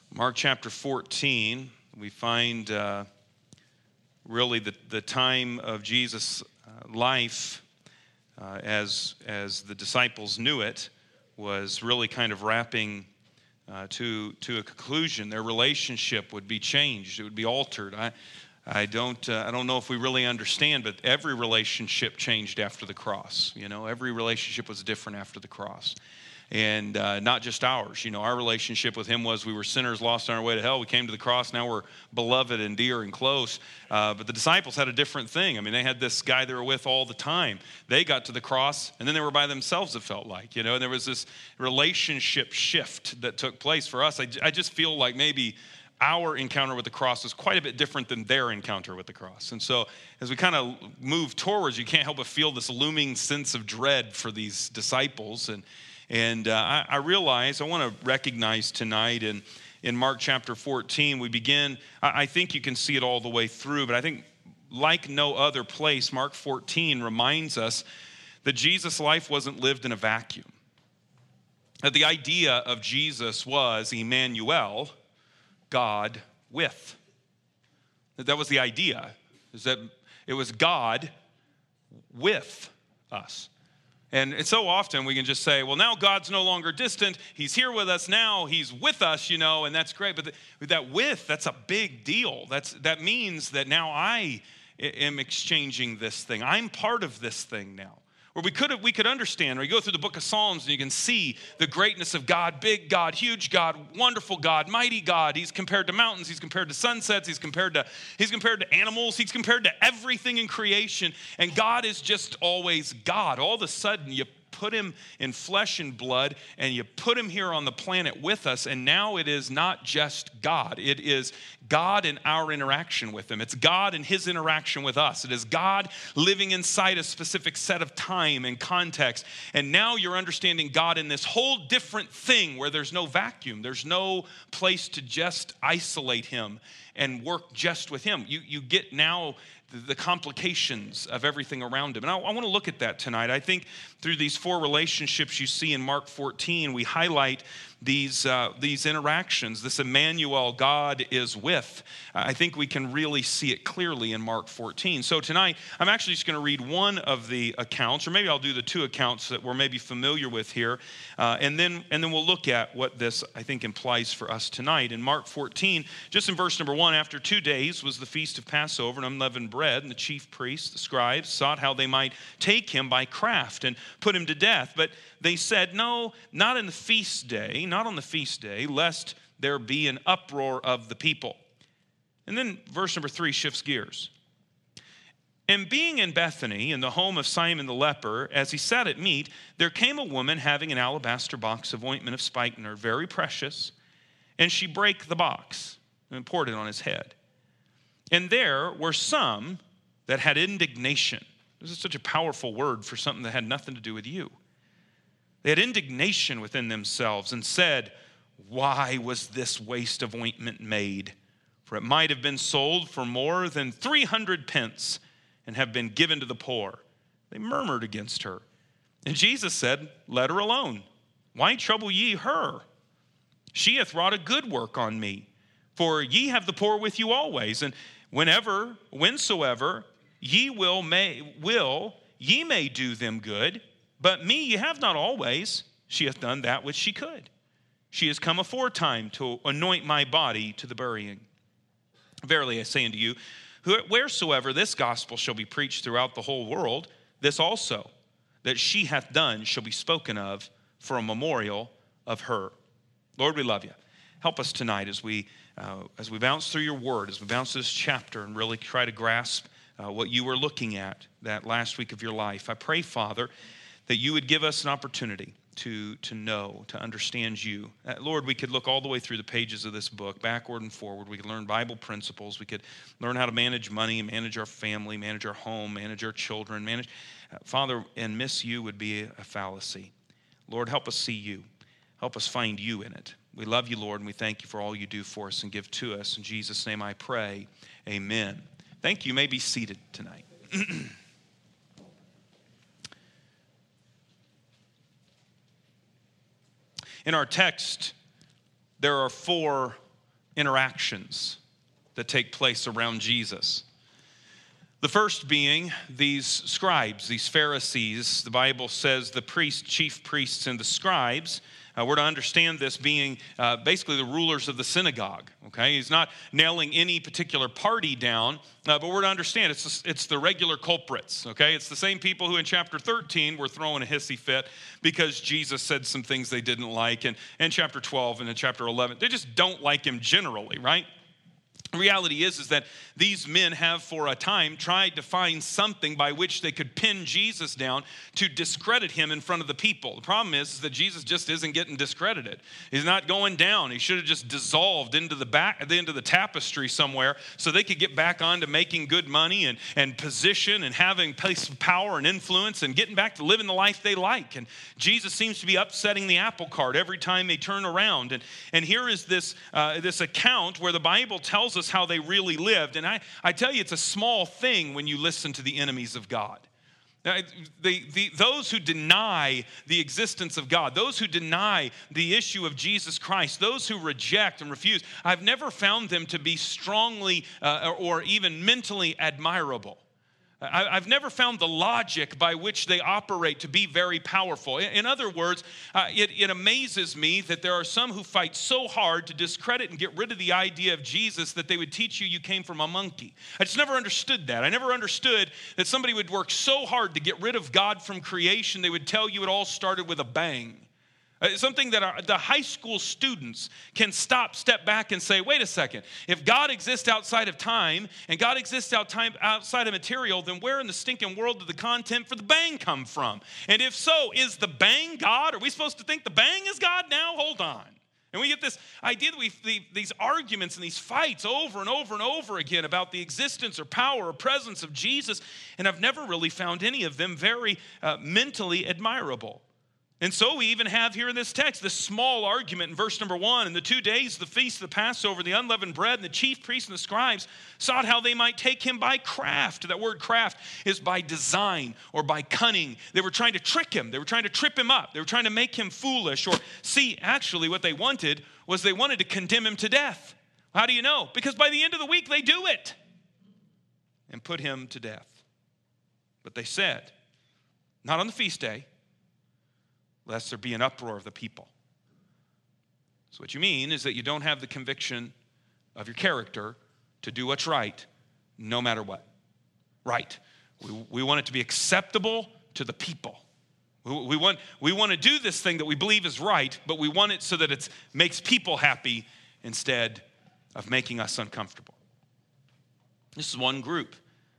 Mark chapter 14, we find really the time of Jesus' life as the disciples knew it was really kind of wrapping to a conclusion. Their relationship would be changed. It would be altered. I don't know if we really understand, but every relationship changed after the cross. You know, every relationship was different after the cross. And not just ours. You know, our relationship with him was we were sinners lost on our way to hell. We came to the cross. Now we're beloved and dear and close. But the disciples had a different thing. I mean, they had this guy they were with all the time. They got to the cross, and then they were by themselves, it felt like. You know, and there was this relationship shift that took place for us. I just feel like maybe our encounter with the cross is quite a bit different than their encounter with the cross. And so as we kind of move towards, you can't help but feel this looming sense of dread for these disciples. And I realize, I want to recognize tonight in Mark chapter 14, we begin, I think you can see it all the way through, but I think like no other place, Mark 14 reminds us that Jesus' life wasn't lived in a vacuum. That the idea of Jesus was Emmanuel, God with. That was the idea, is that it was God with us. And so often we can just say, well, now God's no longer distant. He's here with us now. He's with us, you know, and that's great. But that with, that's a big deal. That means that now I am exchanging this thing. I'm part of this thing now. Or we could understand, or you go through the book of Psalms and you can see the greatness of God, big God, huge God, wonderful God, mighty God. He's compared to mountains, he's compared to sunsets, he's compared to animals, he's compared to everything in creation. And God is just always God. All of a sudden you put him in flesh and blood and you put him here on the planet with us, and now it is not just God. It is God and our interaction with him. It's God and his interaction with us. It is God living inside a specific set of time and context. And now you're understanding God in this whole different thing where there's no vacuum. There's no place to just isolate him and work just with him. You get now the complications of everything around him. And I want to look at that tonight. I think through these four relationships you see in Mark 14, we highlight these interactions, this Emmanuel, God is with. I think we can really see it clearly in Mark 14. So tonight, I'm actually just going to read one of the accounts, or maybe I'll do the two accounts that we're maybe familiar with here, and then we'll look at what this, I think, implies for us tonight. In Mark 14, just in verse number 1, after 2 days was the feast of Passover and unleavened bread, and the chief priests, the scribes, sought how they might take him by craft and put him to death. But they said, no, not on the feast day, lest there be an uproar of the people. And then verse number 3 shifts gears. And being in Bethany, in the home of Simon the leper, as he sat at meat, there came a woman having an alabaster box of ointment of spikenard, very precious, and she brake the box and poured it on his head. And there were some that had indignation. This is such a powerful word for something that had nothing to do with you. They had indignation within themselves and said, why was this waste of ointment made? For it might have been sold for more than 300 pence and have been given to the poor. They murmured against her. And Jesus said, let her alone. Why trouble ye her? She hath wrought a good work on me. For ye have the poor with you always, and whensoever ye ye may do them good. But me ye have not always. She hath done that which she could. She is come aforetime to anoint my body to the burying. Verily I say unto you, wheresoever this gospel shall be preached throughout the whole world, this also that she hath done shall be spoken of for a memorial of her. Lord, we love you. Help us tonight as we bounce through your word, as we bounce this chapter and really try to grasp what you were looking at that last week of your life. I pray, Father, that you would give us an opportunity to know, to understand you. Lord, we could look all the way through the pages of this book, backward and forward. We could learn Bible principles. We could learn how to manage money, manage our family, manage our home, manage our children, Father, and miss you would be a fallacy. Lord, help us see you. Help us find you in it. We love you, Lord, and we thank you for all you do for us and give to us. In Jesus' name I pray, amen. Thank you. You may be seated tonight. In our text, there are four interactions that take place around Jesus. The first being these scribes, these Pharisees. The Bible says the priests, chief priests, and the scribes. We're to understand this being basically the rulers of the synagogue. Okay, he's not nailing any particular party down, but we're to understand it's the regular culprits. Okay, it's the same people who in chapter 13 were throwing a hissy fit because Jesus said some things they didn't like, and in chapter 12 and in chapter 11, they just don't like him generally, right? The reality is that these men have for a time tried to find something by which they could pin Jesus down to discredit him in front of the people. The problem is that Jesus just isn't getting discredited. He's not going down. He should have just dissolved into the tapestry somewhere so they could get back on to making good money and position and having place of power and influence and getting back to living the life they like. And Jesus seems to be upsetting the apple cart every time they turn around. And here is this account where the Bible tells us how they really lived. And I tell you, it's a small thing when you listen to the enemies of God. Now, those who deny the existence of God, those who deny the issue of Jesus Christ, those who reject and refuse, I've never found them to be strongly or even mentally admirable. I've never found the logic by which they operate to be very powerful. In other words, it amazes me that there are some who fight so hard to discredit and get rid of the idea of Jesus that they would teach you came from a monkey. I just never understood that. I never understood that somebody would work so hard to get rid of God from creation, they would tell you it all started with a bang. Something that the high school students can step back and say, wait a second, if God exists outside of time and God exists outside of material, then where in the stinking world did the content for the bang come from? And if so, is the bang God? Are we supposed to think the bang is God now? Hold on. And we get this idea that these arguments and these fights over and over and over again about the existence or power or presence of Jesus, and I've never really found any of them very mentally admirable. And so we even have here in this text this small argument in verse number 1. In the 2 days, the feast of the Passover, the unleavened bread, and the chief priests and the scribes sought how they might take him by craft. That word craft is by design or by cunning. They were trying to trick him. They were trying to trip him up. They were trying to make him foolish. Or see, actually what they wanted was they wanted to condemn him to death. How do you know? Because by the end of the week, they do it and put him to death. But they said, not on the feast day, lest there be an uproar of the people. So what you mean is that you don't have the conviction of your character to do what's right, no matter what. Right. We want it to be acceptable to the people. We want to do this thing that we believe is right, but we want it so that it makes people happy instead of making us uncomfortable. This is one group.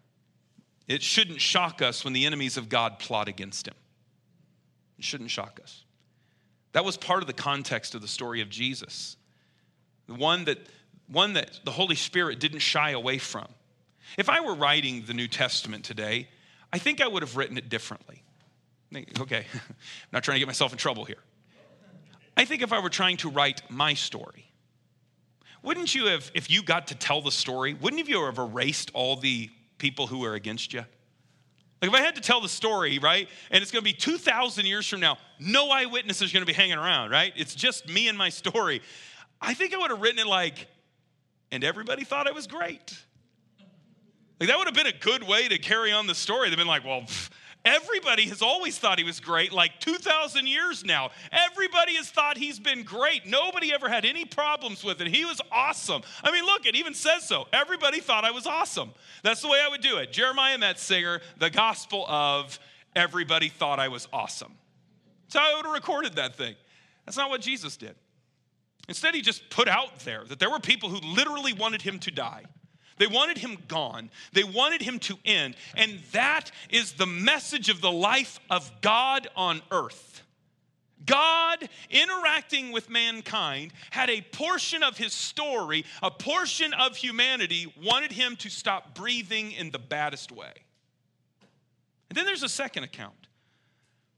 It shouldn't shock us when the enemies of God plot against him. It shouldn't shock us. That was part of the context of the story of Jesus. The one that the Holy Spirit didn't shy away from. If I were writing the New Testament today, I think I would have written it differently. Okay, I'm not trying to get myself in trouble here. I think if I were trying to write my story, wouldn't you have, if you got to tell the story, wouldn't you have erased all the people who were against you? Like if I had to tell the story, right, and it's going to be 2,000 years from now, no eyewitness is going to be hanging around, right? It's just me and my story. I think I would have written it like, and everybody thought I was great. Like that would have been a good way to carry on the story. They've been like, well, everybody has always thought he was great, like 2,000 years now. Everybody has thought he's been great. Nobody ever had any problems with it. He was awesome. I mean, look, it even says so. Everybody thought I was awesome. That's the way I would do it. Jeremiah Metzinger, the gospel of everybody thought I was awesome. That's how I would have recorded that thing. That's not what Jesus did. Instead, he just put out there that there were people who literally wanted him to die. They wanted him gone. They wanted him to end. And that is the message of the life of God on earth. God interacting with mankind had a portion of his story, a portion of humanity wanted him to stop breathing in the baddest way. And then there's a second account.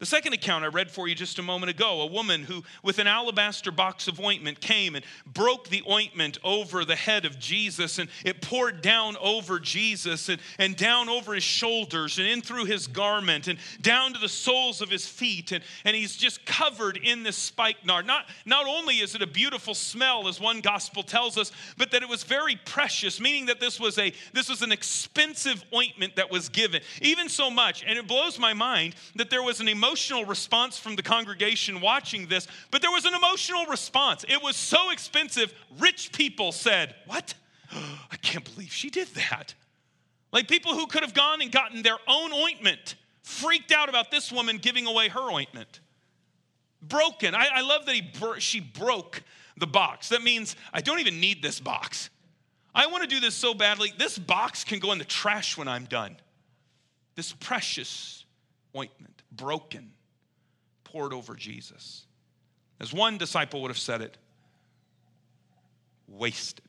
The second account I read for you just a moment ago, a woman who with an alabaster box of ointment came and broke the ointment over the head of Jesus, and it poured down over Jesus and down over his shoulders and in through his garment and down to the soles of his feet, and he's just covered in this spikenard. Not only is it a beautiful smell, as one gospel tells us, but that it was very precious, meaning that this was an expensive ointment that was given. Even so much, and it blows my mind that there was an emotional response from the congregation watching this, but there was an emotional response. It was so expensive, rich people said, "What? I can't believe she did that." Like people who could have gone and gotten their own ointment, freaked out about this woman giving away her ointment. Broken. I love that she broke the box. That means I don't even need this box. I want to do this so badly. This box can go in the trash when I'm done. This precious ointment, broken, poured over Jesus. As one disciple would have said it, wasted.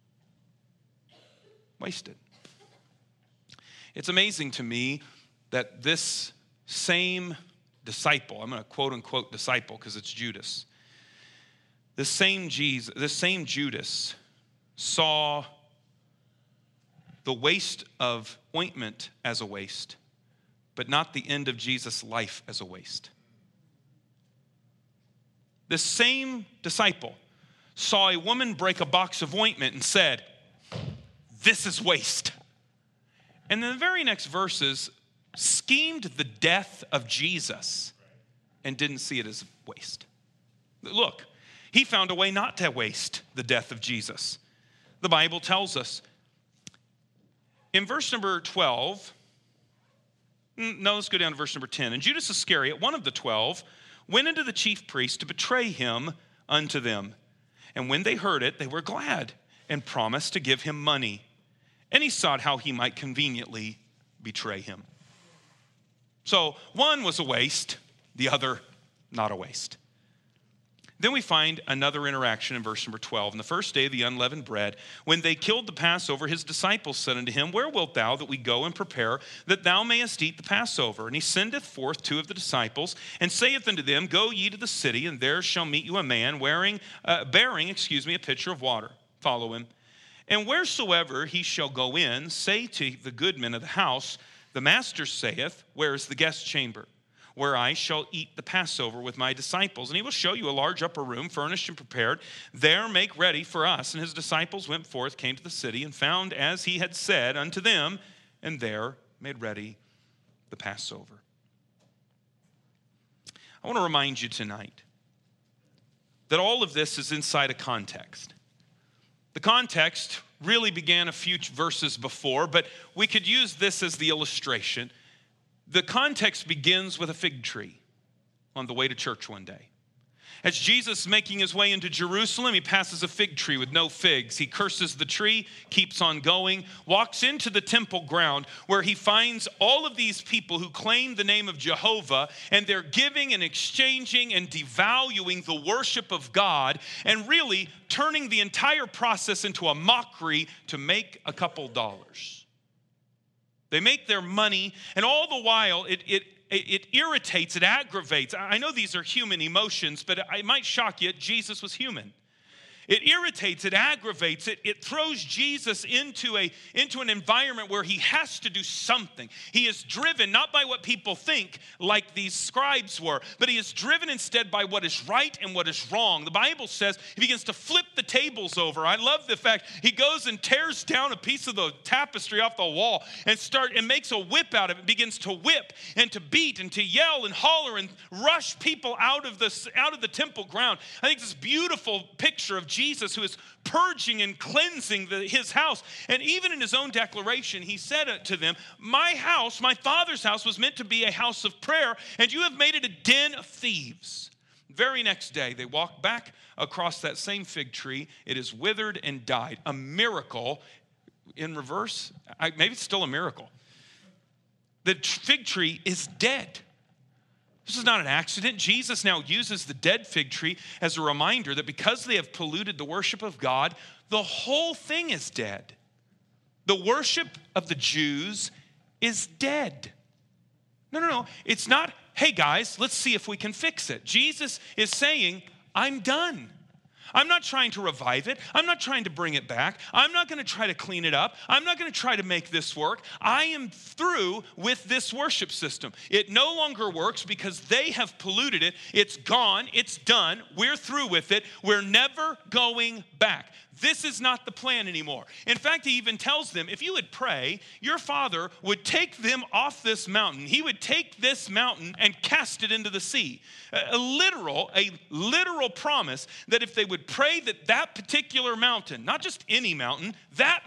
Wasted. It's amazing to me that this same disciple, I'm going to quote unquote disciple because it's Judas. This same Judas saw the waste of ointment as a waste, but not the end of Jesus' life as a waste. This same disciple saw a woman break a box of ointment and said, "This is waste." And in the very next verses, schemed the death of Jesus and didn't see it as waste. Look, he found a way not to waste the death of Jesus. The Bible tells us in verse number 12, let's go down to verse number 10. And Judas Iscariot, one of the 12, went into the chief priests to betray him unto them. And when they heard it, they were glad and promised to give him money. And he sought how he might conveniently betray him. So one was a waste, the other not a waste. Then we find another interaction in verse number 12. On the first day of the unleavened bread, when they killed the Passover, his disciples said unto him, "Where wilt thou that we go and prepare, that thou mayest eat the Passover?" And he sendeth forth two of the disciples, and saith unto them, "Go ye to the city, and there shall meet you a man bearing a pitcher of water. Follow him. And wheresoever he shall go in, say to the goodman of the house, the master saith, Where is the guest chamber, where I shall eat the Passover with my disciples? And he will show you a large upper room, furnished and prepared. There make ready for us." And his disciples went forth, came to the city, and found as he had said unto them, and there made ready the Passover. I want to remind you tonight that all of this is inside a context. The context really began a few verses before, but we could use this as the illustration. The context begins with a fig tree on the way to church one day. As Jesus is making his way into Jerusalem, he passes a fig tree with no figs. He curses the tree, keeps on going, walks into the temple ground where he finds all of these people who claim the name of Jehovah, and they're giving and exchanging and devaluing the worship of God and really turning the entire process into a mockery to make a couple dollars. They make their money, and all the while it irritates, it aggravates. I know these are human emotions, but it might shock you, Jesus was human. It irritates, it aggravates, it throws Jesus into an environment where he has to do something. He is driven not by what people think like these scribes were, but he is driven instead by what is right and what is wrong. The Bible says he begins to flip the tables over. I love the fact he goes and tears down a piece of the tapestry off the wall and makes a whip out of it, begins to whip and to beat and to yell and holler and rush people out of the temple ground. I think this beautiful picture of Jesus who is purging and cleansing his house. And even in his own declaration, he said to them, "My house, my Father's house, was meant to be a house of prayer, and you have made it a den of thieves." Very next day, they walk back across that same fig tree. It is withered and died. A miracle in reverse. Maybe it's still a miracle. The fig tree is dead. This is not an accident. Jesus now uses the dead fig tree as a reminder that because they have polluted the worship of God, the whole thing is dead. The worship of the Jews is dead. No. It's not hey guys, let's see if we can fix it. Jesus is saying, I'm done. I'm not trying to revive it. I'm not trying to bring it back. I'm not going to try to clean it up. I'm not going to try to make this work. I am through with this worship system. It no longer works because they have polluted it. It's gone. It's done. We're through with it. We're never going back. This is not the plan anymore. In fact, he even tells them, if you would pray, your Father would take them off this mountain. He would take this mountain and cast it into the sea. A literal promise that if they would pray that particular mountain, not just any mountain, that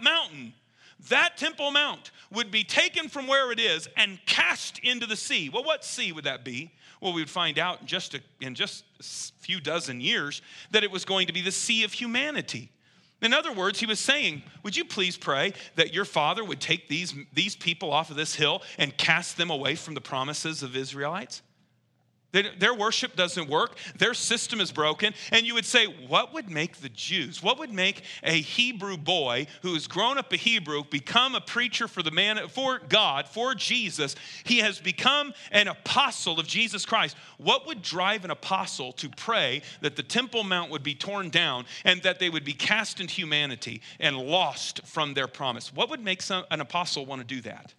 Temple Mount would be taken from where it is and cast into the sea. Well, what sea would that be? Well, we would find out in just a few dozen years that it was going to be the sea of humanity. In other words, he was saying, would you please pray that your Father would take these people off of this hill and cast them away from the promises of Israelites? Their worship doesn't work. Their system is broken. And you would say, what would make the Jews, what would make a Hebrew boy who has grown up a Hebrew become a preacher for God, for Jesus? He has become an apostle of Jesus Christ. What would drive an apostle to pray that the Temple Mount would be torn down and that they would be cast into humanity and lost from their promise? What would make an apostle want to do that?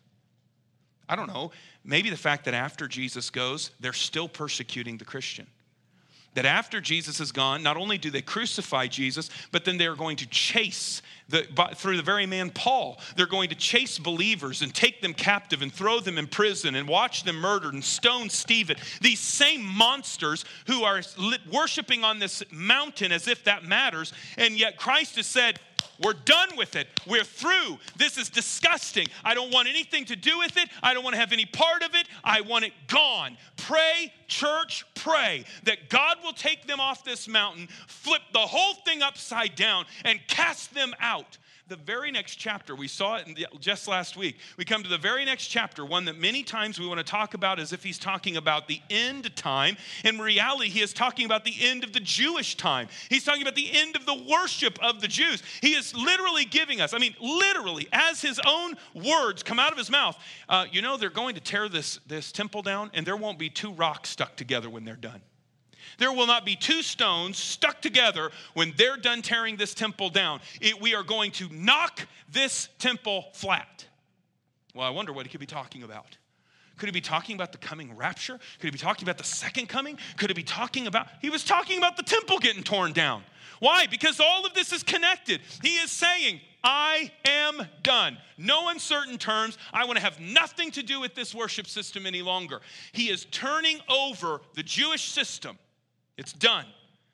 I don't know. Maybe the fact that after Jesus goes, they're still persecuting the Christian. That after Jesus is gone, not only do they crucify Jesus, but then they're going to chase, through the very man Paul, they're going to chase believers and take them captive and throw them in prison and watch them murdered and stone Stephen. These same monsters who are worshiping on this mountain as if that matters, and yet Christ has said, we're done with it. We're through. This is disgusting. I don't want anything to do with it. I don't want to have any part of it. I want it gone. Pray, church, pray that God will take them off this mountain, flip the whole thing upside down, and cast them out. The very next chapter, we saw it just last week. We come to the very next chapter, one that many times we want to talk about as if he's talking about the end time. In reality, he is talking about the end of the Jewish time. He's talking about the end of the worship of the Jews. He is literally giving us, literally, as his own words come out of his mouth, they're going to tear this temple down, and there won't be two rocks stuck together when they're done. There will not be two stones stuck together when they're done tearing this temple down. We are going to knock this temple flat. Well, I wonder what he could be talking about. Could he be talking about the coming rapture? Could he be talking about the second coming? Could he be talking about, he was talking about the temple getting torn down. Why? Because all of this is connected. He is saying, I am done. No uncertain terms. I want to have nothing to do with this worship system any longer. He is turning over the Jewish system. It's done.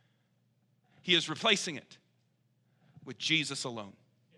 He is replacing it with Jesus alone.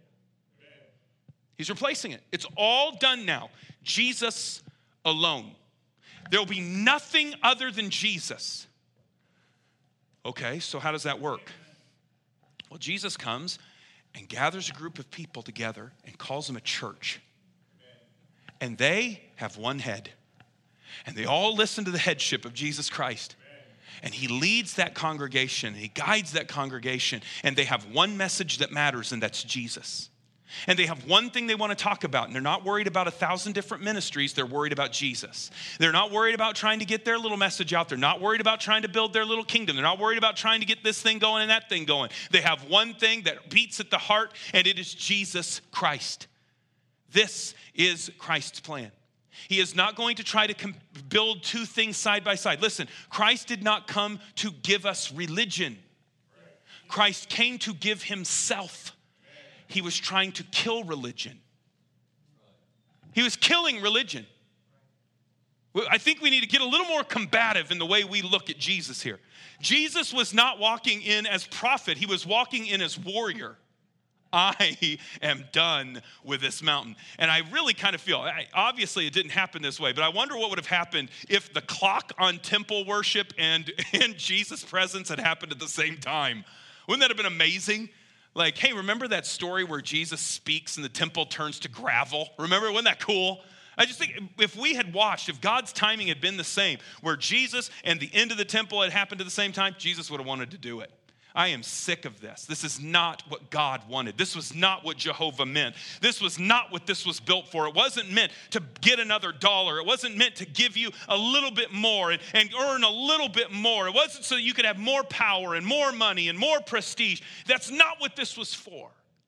He's replacing it. It's all done now. Jesus alone. There will be nothing other than Jesus. Okay, so how does that work? Well, Jesus comes and gathers a group of people together and calls them a church. And they have one head. And they all listen to the headship of Jesus Christ. And he leads that congregation, he guides that congregation, and they have one message that matters, and that's Jesus. And they have one thing they want to talk about, and they're not worried about 1,000 different ministries, they're worried about Jesus. They're not worried about trying to get their little message out. They're not worried about trying to build their little kingdom. They're not worried about trying to get this thing going and that thing going. They have one thing that beats at the heart, and it is Jesus Christ. This is Christ's plan. He is not going to try to build two things side by side. Listen, Christ did not come to give us religion. Christ came to give himself. He was trying to kill religion. He was killing religion. I think we need to get a little more combative in the way we look at Jesus here. Jesus was not walking in as prophet. He was walking in as warrior. I am done with this mountain. And I really kind of feel, obviously it didn't happen this way, but I wonder what would have happened if the clock on temple worship and Jesus' presence had happened at the same time. Wouldn't that have been amazing? Like, hey, remember that story where Jesus speaks and the temple turns to gravel? Remember, wasn't that cool? I just think if we had watched, if God's timing had been the same, where Jesus and the end of the temple had happened at the same time, Jesus would have wanted to do it. I am sick of this. This is not what God wanted. This was not what Jehovah meant. This was not what this was built for. It wasn't meant to get another dollar. It wasn't meant to give you a little bit more and earn a little bit more. It wasn't so you could have more power and more money and more prestige. That's not what this was for.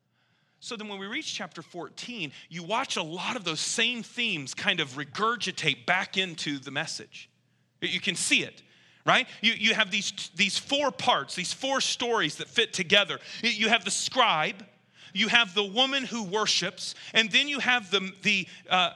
So then when we reach chapter 14, you watch a lot of those same themes kind of regurgitate back into the message. You can see it. Right? You have these four parts, these four stories that fit together. You have the scribe, you have the woman who worships, and then you have the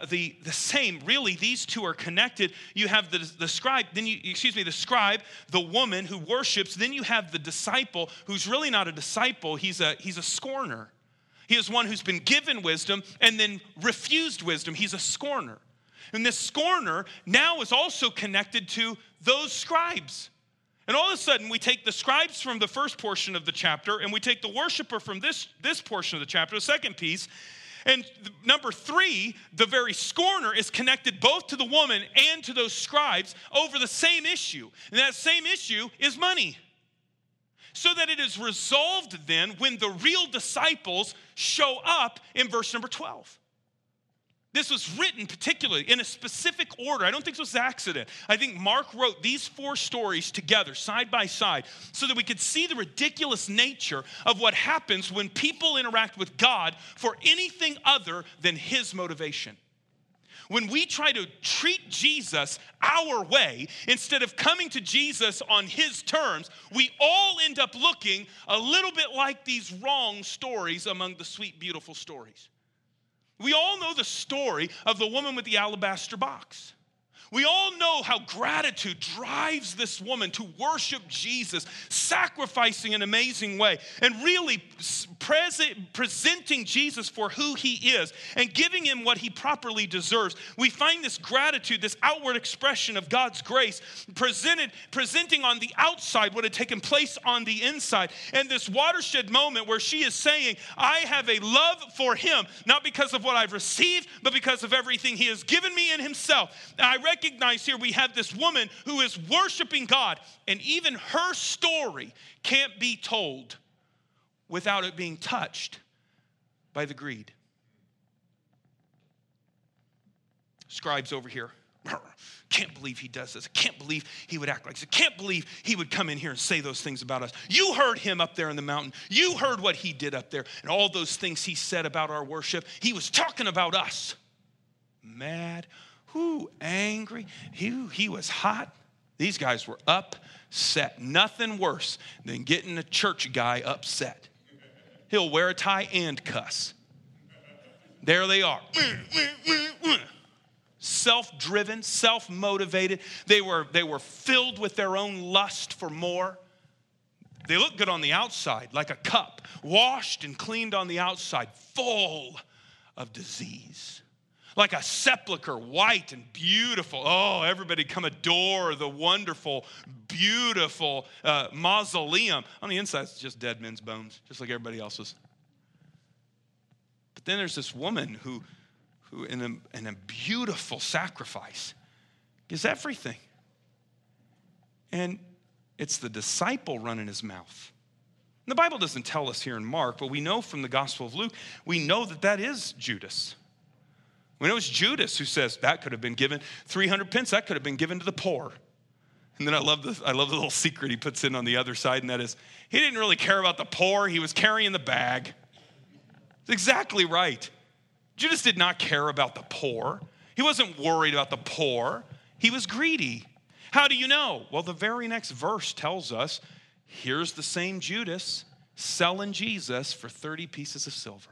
same. Really, these two are connected. You have the scribe, the scribe, the woman who worships. Then you have the disciple, who's really not a disciple. He's a scorner. He is one who's been given wisdom and then refused wisdom. He's a scorner. And this scorner now is also connected to those scribes. And all of a sudden, we take the scribes from the first portion of the chapter, and we take the worshiper from this portion of the chapter, the second piece. And number 3, the very scorner is connected both to the woman and to those scribes over the same issue. And that same issue is money. So that it is resolved then when the real disciples show up in verse number 12. This was written particularly in a specific order. I don't think this was an accident. I think Mark wrote these 4 stories together, side by side, so that we could see the ridiculous nature of what happens when people interact with God for anything other than his motivation. When we try to treat Jesus our way, instead of coming to Jesus on his terms, we all end up looking a little bit like these wrong stories among the sweet, beautiful stories. We all know the story of the woman with the alabaster box. We all know how gratitude drives this woman to worship Jesus, sacrificing in an amazing way, and really presenting Jesus for who he is and giving him what he properly deserves. We find this gratitude, this outward expression of God's grace, presenting on the outside what had taken place on the inside. And this watershed moment where she is saying, I have a love for him, not because of what I've received, but because of everything he has given me in himself. And I recognize here we have this woman who is worshiping God, and even her story can't be told without it being touched by the greed. Scribes over here, can't believe he does this. I can't believe he would act like this. I can't believe he would come in here and say those things about us. You heard him up there in the mountain. You heard what he did up there and all those things he said about our worship. He was talking about us. Mad. Angry. He was hot. These guys were upset. Nothing worse than getting a church guy upset. He'll wear a tie and cuss. There they are. Self-driven, self-motivated. They were filled with their own lust for more. They look good on the outside, like a cup, washed and cleaned on the outside, full of disease. Like a sepulcher, white and beautiful. Oh, everybody come adore the wonderful, beautiful mausoleum. On the inside, it's just dead men's bones, just like everybody else's. But then there's this woman who in a beautiful sacrifice gives everything. And it's the disciple running his mouth. And the Bible doesn't tell us here in Mark, but we know from the Gospel of Luke, we know that is Judas. We know it's Judas who says that could have been given 300 pence, that could have been given to the poor. And then I love the little secret he puts in on the other side, and that is he didn't really care about the poor, he was carrying the bag. It's exactly right. Judas did not care about the poor. He wasn't worried about the poor. He was greedy. How do you know? Well, the very next verse tells us, here's the same Judas selling Jesus for 30 pieces of silver.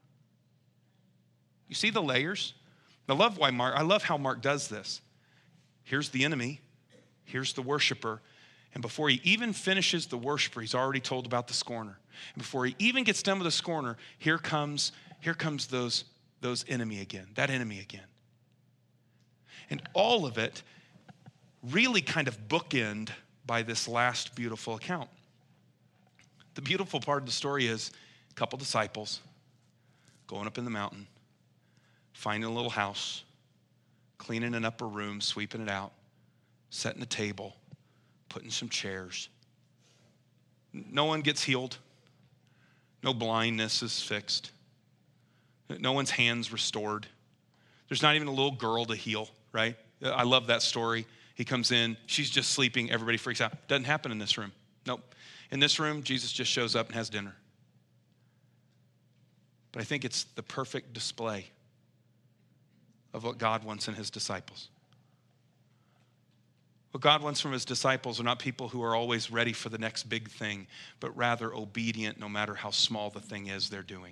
You see the layers? I love how Mark does this. Here's the enemy. Here's the worshiper. And before he even finishes the worshiper, he's already told about the scorner. And before he even gets done with the scorner, here comes those enemy again, that enemy again. And all of it really kind of bookend by this last beautiful account. The beautiful part of the story is a couple disciples going up in the mountain, finding a little house, cleaning an upper room, sweeping it out, setting a table, putting some chairs. No one gets healed. No blindness is fixed. No one's hands restored. There's not even a little girl to heal, right? I love that story. He comes in, she's just sleeping, everybody freaks out. Doesn't happen in this room. Nope. In this room, Jesus just shows up and has dinner. But I think it's the perfect display of what God wants in his disciples. What God wants from his disciples are not people who are always ready for the next big thing, but rather obedient no matter how small the thing is they're doing.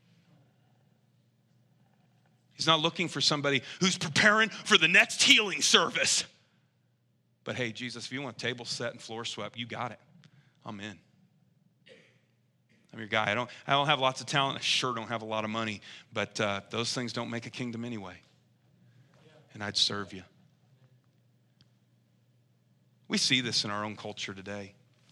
He's not looking for somebody who's preparing for the next healing service. But hey, Jesus, if you want table set and floor swept, you got it. I'm in. I'm your guy. I don't have lots of talent. I sure don't have a lot of money. But those things don't make a kingdom anyway. And I'd serve you. We see this in our own culture today.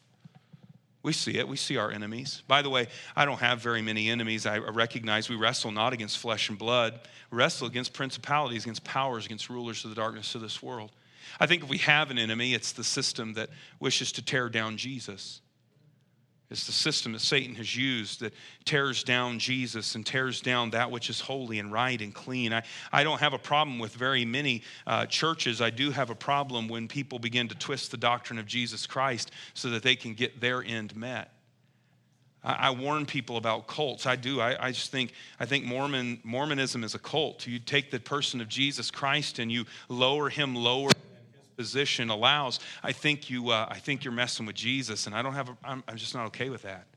We see it. We see our enemies. By the way, I don't have very many enemies. I recognize we wrestle not against flesh and blood. We wrestle against principalities, against powers, against rulers of the darkness of this world. I think if we have an enemy, it's the system that wishes to tear down Jesus. It's the system that Satan has used that tears down Jesus and tears down that which is holy and right and clean. I don't have a problem with very many churches. I do have a problem when people begin to twist the doctrine of Jesus Christ so that they can get their end met. I warn people about cults. I do. I think Mormonism is a cult. You take the person of Jesus Christ and you lower him lower position allows. I think you're messing with Jesus, and I'm just not okay with that.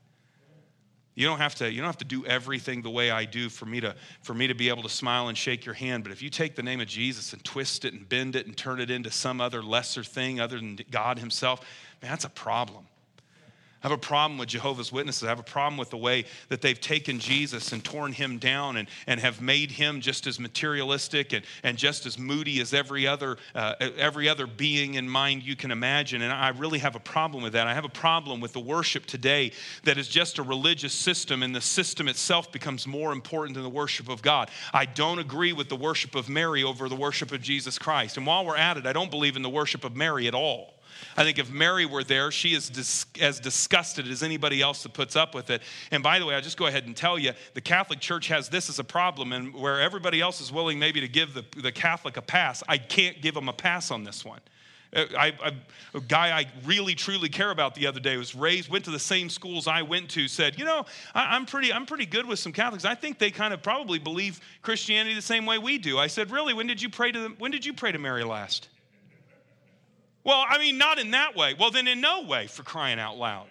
You don't have to do everything the way I do for me to be able to smile and shake your hand. But if you take the name of Jesus and twist it and bend it and turn it into some other lesser thing other than God himself, man, that's a problem. I have a problem with Jehovah's Witnesses. I have a problem with the way that they've taken Jesus and torn him down and have made him just as materialistic and just as moody as every other being in mind you can imagine. And I really have a problem with that. I have a problem with the worship today that is just a religious system, and the system itself becomes more important than the worship of God. I don't agree with the worship of Mary over the worship of Jesus Christ. And while we're at it, I don't believe in the worship of Mary at all. I think if Mary were there, she is as disgusted as anybody else that puts up with it. And by the way, I'll just go ahead and tell you, the Catholic Church has this as a problem, and where everybody else is willing maybe to give the Catholic a pass, I can't give them a pass on this one. A guy I really truly care about the other day went to the same schools I went to, said, I'm pretty good with some Catholics. I think they kind of probably believe Christianity the same way we do. I said, really? When did you pray to Mary last? Well, I mean, not in that way. Well, then in no way, for crying out loud.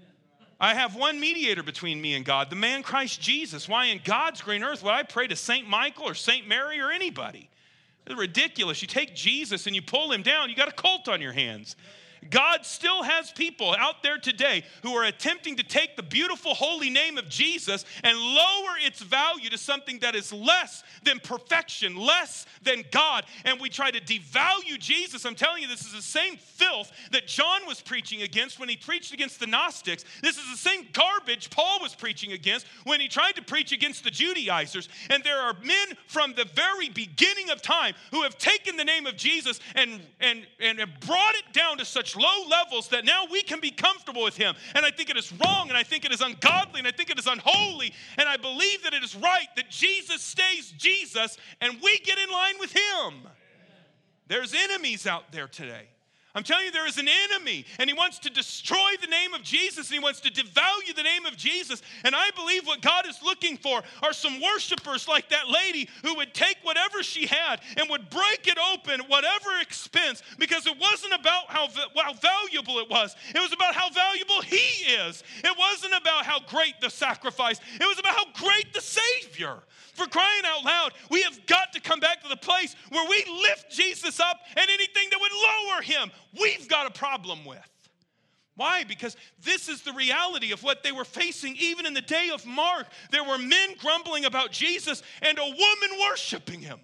I have one mediator between me and God, the man Christ Jesus. Why in God's green earth would I pray to St. Michael or St. Mary or anybody? It's ridiculous. You take Jesus and you pull him down, you got a cult on your hands. God still has people out there today who are attempting to take the beautiful holy name of Jesus and lower its value to something that is less than perfection, less than God. And we try to devalue Jesus. I'm telling you, this is the same filth that John was preaching against when he preached against the Gnostics. This is the same garbage Paul was preaching against when he tried to preach against the Judaizers. And there are men from the very beginning of time who have taken the name of Jesus and have brought it down to such low levels that now we can be comfortable with him. And I think it is wrong, and I think it is ungodly, and I think it is unholy, and I believe that it is right that Jesus stays Jesus and we get in line with him. There's enemies out there today. I'm telling you, there is an enemy, and he wants to destroy the name of Jesus, and he wants to devalue the name of Jesus. And I believe what God is looking for are some worshipers like that lady who would take whatever she had and would break it open at whatever expense, because it wasn't about how valuable it was. It was about how valuable he is. It wasn't about how great the sacrifice. It was about how great the Savior. For crying out loud, we have got to come back to the place where we lift Jesus up, and anything that would lower him, we've got a problem with. Why? Because this is the reality of what they were facing even in the day of Mark. There were men grumbling about Jesus and a woman worshiping him.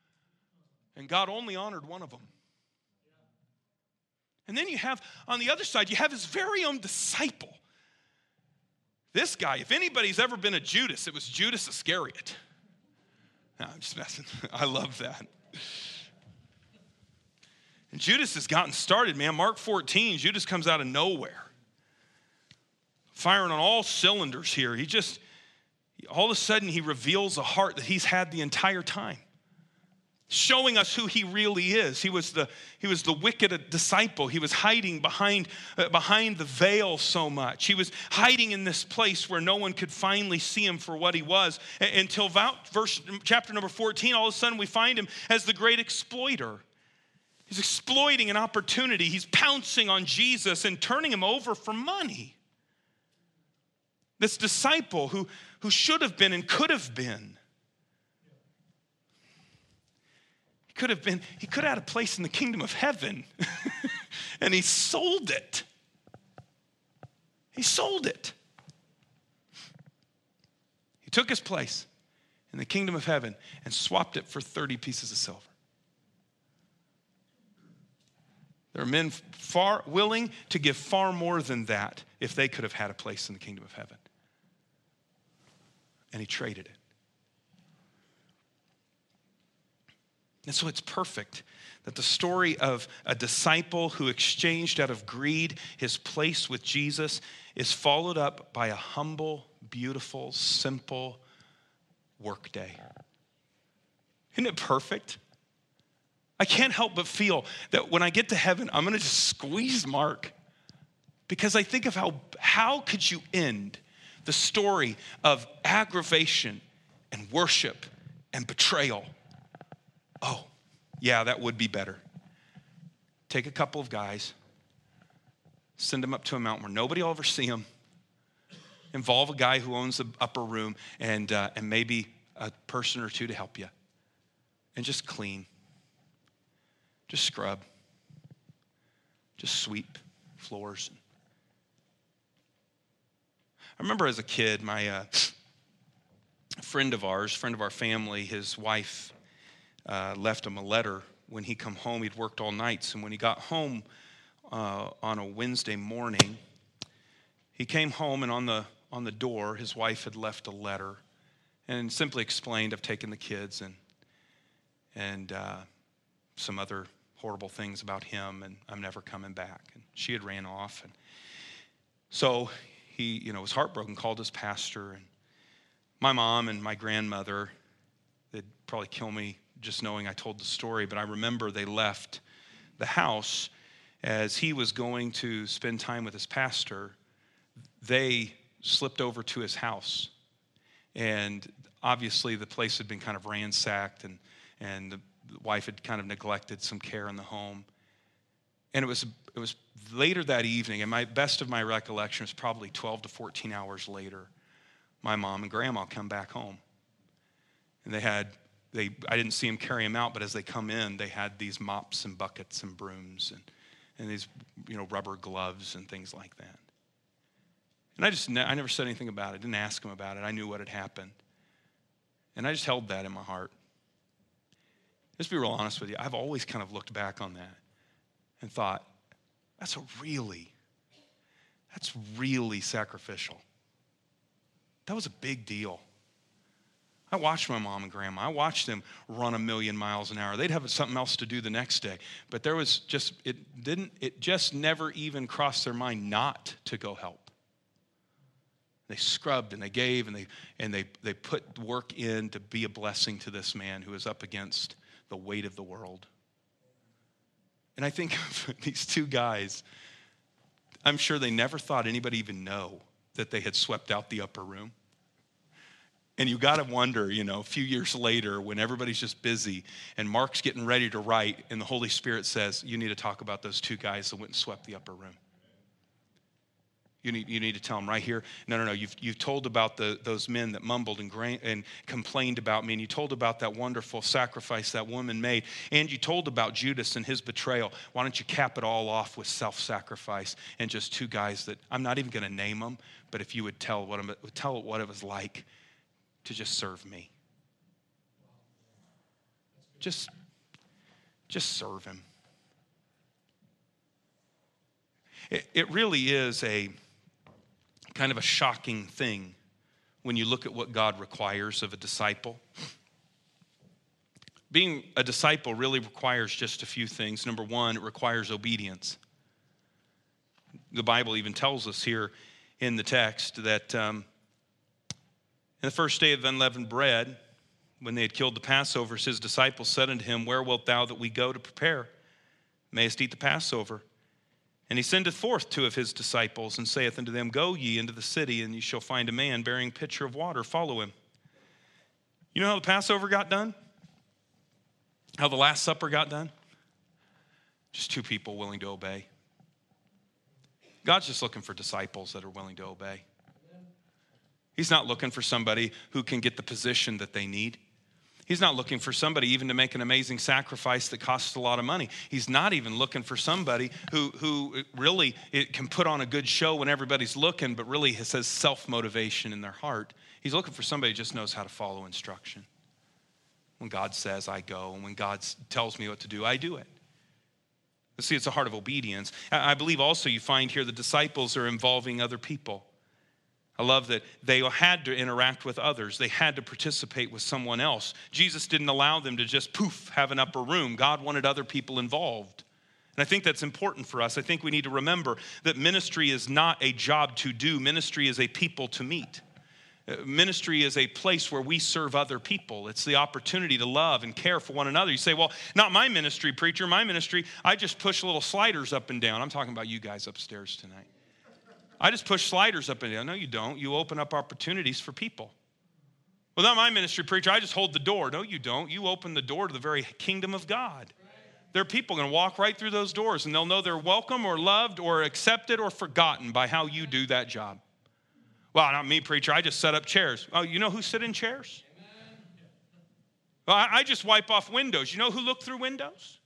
And God only honored one of them. And then you have, on the other side, you have his very own disciple. This guy, if anybody's ever been a Judas, it was Judas Iscariot. No, I'm just messing. I love that. And Judas has gotten started, man. Mark 14, Judas comes out of nowhere. firing on all cylinders here. All of a sudden, he reveals a heart that he's had the entire time, showing us who he really is. He was the wicked disciple. He was hiding behind the veil so much. He was hiding in this place where no one could finally see him for what he was, until chapter number 14, all of a sudden we find him as the great exploiter. He's exploiting an opportunity. He's pouncing on Jesus and turning him over for money. This disciple who should have been and could have been. He could have had a place in the kingdom of heaven. And he sold it. He sold it. He took his place in the kingdom of heaven and swapped it for 30 pieces of silver. There are men far willing to give far more than that if they could have had a place in the kingdom of heaven. And he traded it. And so it's perfect that the story of a disciple who exchanged out of greed his place with Jesus is followed up by a humble, beautiful, simple workday. Isn't it perfect? I can't help but feel that when I get to heaven, I'm going to just squeeze Mark, because I think of how could you end the story of aggravation and worship and betrayal. Oh, yeah, that would be better. Take a couple of guys, send them up to a mountain where nobody will ever see them, involve a guy who owns the upper room and maybe a person or two to help you, and just clean, just scrub, just sweep floors. I remember as a kid, my friend of our family, his wife left him a letter when he come home. He'd worked all nights, and when he got home on a Wednesday morning, he came home, and on the door, his wife had left a letter and simply explained, I've taken the kids and some other horrible things about him, and I'm never coming back. And she had ran off, and so he, was heartbroken, called his pastor, and my mom and my grandmother, they'd probably kill me just knowing I told the story, but I remember they left the house as he was going to spend time with his pastor. They slipped over to his house, and obviously the place had been kind of ransacked, and the wife had kind of neglected some care in the home. And it was later that evening, and my best of my recollection was probably 12 to 14 hours later, my mom and grandma come back home. And I didn't see them carry him out, but as they come in, they had these mops and buckets and brooms and these, rubber gloves and things like that. And I never said anything about it, didn't ask him about it. I knew what had happened. And I just held that in my heart. Just to be real honest with you, I've always kind of looked back on that and thought, that's really sacrificial. That was a big deal. I watched my mom and grandma. I watched them run 1,000,000 miles an hour. They'd have something else to do the next day. But it just never even crossed their mind not to go help. They scrubbed and they gave and they put work in to be a blessing to this man who is up against the weight of the world. And I think of these two guys, I'm sure they never thought anybody even know that they had swept out the upper room. And you got to wonder, a few years later when everybody's just busy and Mark's getting ready to write and the Holy Spirit says, you need to talk about those two guys that went and swept the upper room. You need to tell them right here. No. You've told about those men that mumbled and complained about me, and you told about that wonderful sacrifice that woman made, and you told about Judas and his betrayal. Why don't you cap it all off with self-sacrifice and just two guys that I'm not even going to name them, but if you would tell what it was like to just serve me, just serve him. It really is a kind of a shocking thing when you look at what God requires of a disciple. Being a disciple really requires just a few things. Number one, it requires obedience. The Bible even tells us here in the text that in the first day of unleavened bread, when they had killed the Passover, his disciples said unto him, Where wilt thou that we go to prepare? Mayest eat the Passover. And he sendeth forth 2 of his disciples, and saith unto them, Go ye into the city, and ye shall find a man bearing a pitcher of water. Follow him. You know how the Passover got done? How the Last Supper got done? Just 2 people willing to obey. God's just looking for disciples that are willing to obey. He's not looking for somebody who can get the position that they need. He's not looking for somebody even to make an amazing sacrifice that costs a lot of money. He's not even looking for somebody who really it can put on a good show when everybody's looking, but really has self-motivation in their heart. He's looking for somebody who just knows how to follow instruction. When God says, I go, and when God tells me what to do, I do it. See, it's a heart of obedience. I believe also you find here the disciples are involving other people. I love that they had to interact with others. They had to participate with someone else. Jesus didn't allow them to just have an upper room. God wanted other people involved. And I think that's important for us. I think we need to remember that ministry is not a job to do. Ministry is a people to meet. Ministry is a place where we serve other people. It's the opportunity to love and care for one another. You say, well, not my ministry, preacher. My ministry, I just push little sliders up and down. I'm talking about you guys upstairs tonight. I just push sliders up and down. No, you don't. You open up opportunities for people. Well, not my ministry, preacher. I just hold the door. No, you don't. You open the door to the very kingdom of God. There are people going to walk right through those doors, and they'll know they're welcome or loved or accepted or forgotten by how you do that job. Well, not me, preacher. I just set up chairs. Oh, you know who sit in chairs? Well, I just wipe off windows. You know who look through windows?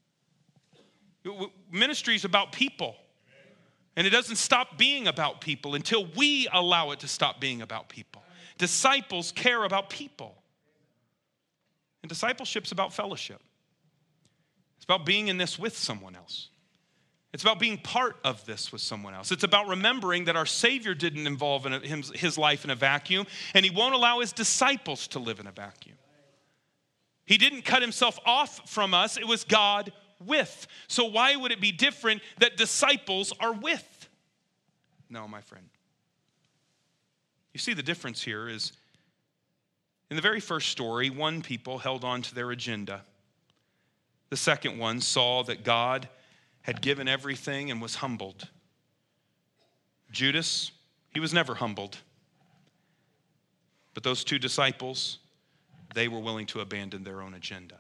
Ministry is about people. And it doesn't stop being about people until we allow it to stop being about people. Disciples care about people. And discipleship's about fellowship. It's about being in this with someone else. It's about being part of this with someone else. It's about remembering that our Savior didn't involve his life in a vacuum, and he won't allow his disciples to live in a vacuum. He didn't cut himself off from us. It was God with. So why would it be different that disciples are with? No, my friend. You see, the difference here is in the very first story, one people held on to their agenda. The second one saw that God had given everything and was humbled. Judas, he was never humbled. But those 2 disciples, they were willing to abandon their own agenda.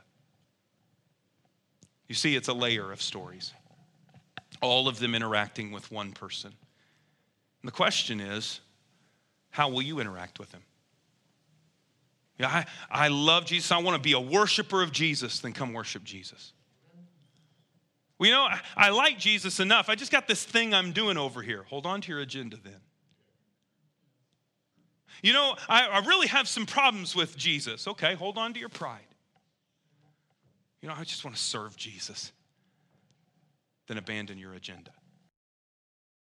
You see, it's a layer of stories, all of them interacting with one person. And the question is, how will you interact with him? Yeah, I love Jesus. I want to be a worshiper of Jesus. Then come worship Jesus. Well, you know, I like Jesus enough. I just got this thing I'm doing over here. Hold on to your agenda then. You know, I really have some problems with Jesus. Okay, hold on to your pride. You know, I just want to serve Jesus. Then abandon your agenda.